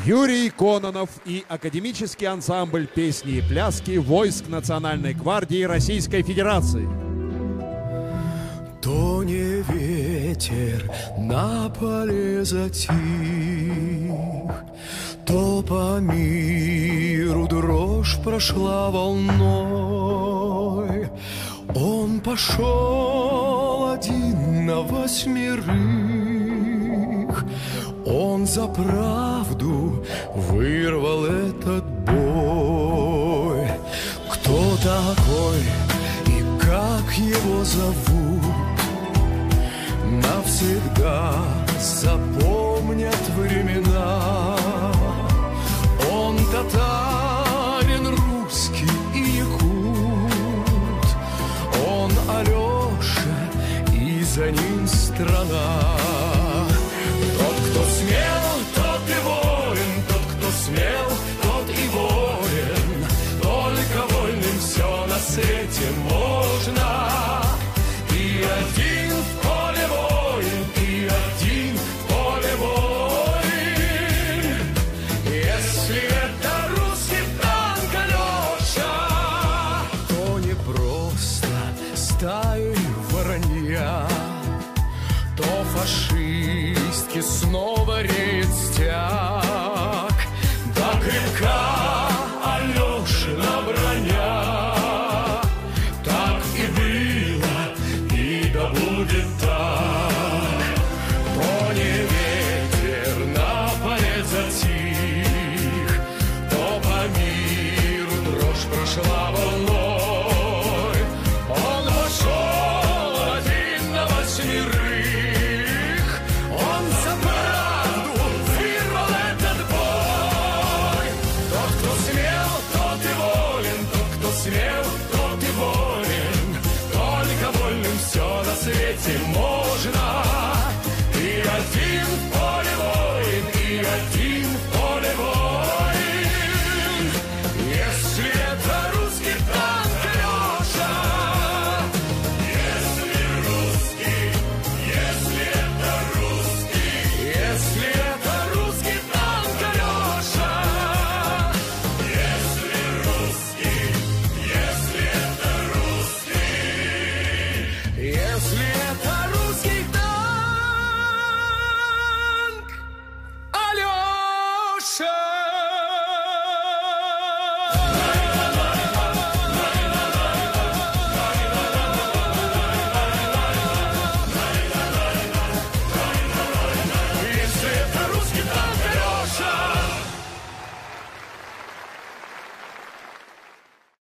Юрий Кононов и академический ансамбль песни и пляски войск Национальной гвардии Российской Федерации. То не ветер на поле затих, то по миру дрожь прошла волной. Он пошел один на 8, он за правду вырвал этот бой. Кто такой и как его зовут, навсегда запомнят времена. Он татарин, русский и якут, он Алеша, и за ним страна. Тот, кто смел, тот и воин, тот, кто смел, тот и воин. Только вольным все на свете можно. И один в поле воин, и один в поле воин. Если это русский танк Алеша, то не просто стаи воронья, то фашистки снова реет стяг. Да крепка Алешина броня, так и было, и да будет так. То не ветер на поле затих, то по миру дрожь прошла волной. Он пошел один на 8, он за правду вырвал этот бой. Тот, кто смел, тот и волен, тот, кто смел, тот и волен. Только вольным все на свете можно. И один в поле воин, и один в поле воин. Если это русский танк Алеша, если русский, если это русский, если это русский танк Алеша, если русский, если это русский, если это русский танк Алеша.